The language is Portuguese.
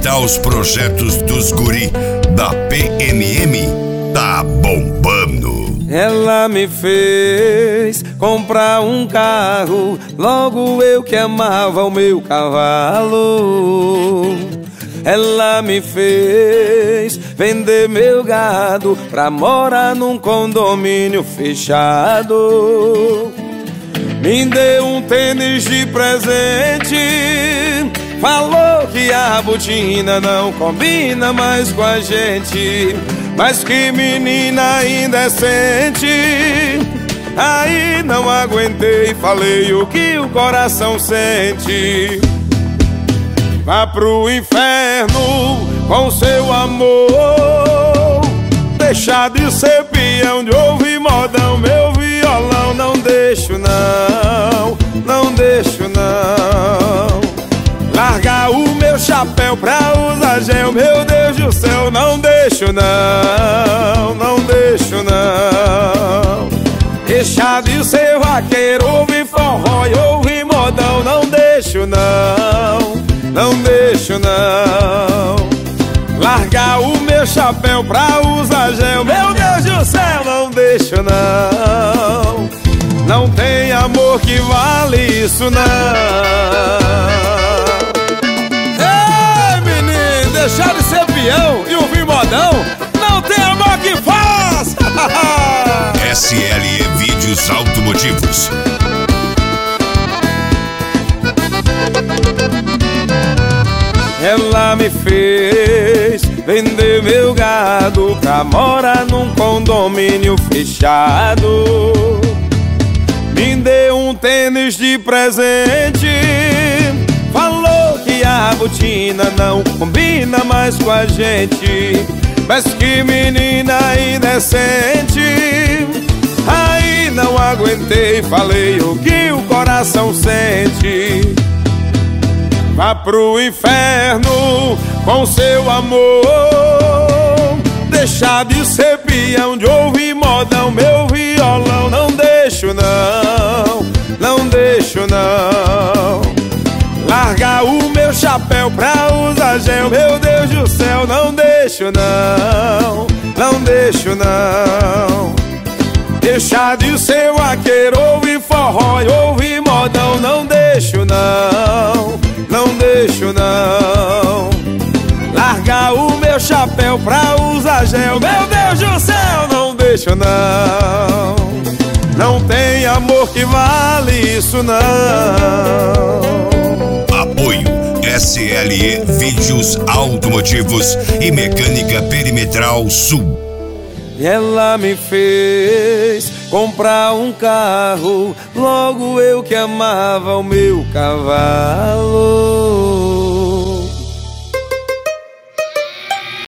realizar os projetos dos guri da PMM, tá bombando. Ela me fez comprar um carro, logo eu que amava o meu cavalo. Ela me fez vender meu gado pra morar num condomínio fechado. Me deu um tênis de presente, falou que a botina não combina mais com a gente. Mas que menina indecente. Aí não aguentei, falei o que o coração sente. Vá pro inferno com seu amor, deixa de ser peão, de ouvir modão, meu violão. Não deixo não, não deixo não. Largar o meu chapéu pra usar gel, meu Deus do céu. Não deixo não, não deixo não. Deixa de ser vaqueiro, ouvir forró e ouvir modão. Não deixo não, não deixo não. Largar o meu chapéu pra usar gel, meu Deus do céu. Não deixo não. Não tem amor que vale isso não. Ei, menino, deixar de ser peão e ouvir modão, não tem amor que faz. SLE Vídeos Automotivos. Ela me fez vender meu gado pra morar num condomínio fechado. Me deu um tênis de presente, falou que a botina não combina mais com a gente. Mas que menina indecente. Aí não aguentei, falei o que o coração sente. Vá pro inferno com seu amor, deixa de ser peão, de ouvir modão, meu violão. Não deixo não, não deixo não. Largar o meu chapéu pra usar gel, meu Deus do céu. Não deixo não, não deixo não. Deixa de ser vaqueiro, ouvir forró e ouvir modão. Não deixo não, não deixo não. Largar o meu chapéu pra usar gel, meu Deus do céu. Não deixo não. Não tem amor que vale isso não. Apoio SLE Vídeos Automotivos e Mecânica Perimetral Sul. E ela me fez comprar um carro, logo eu que amava o meu cavalo.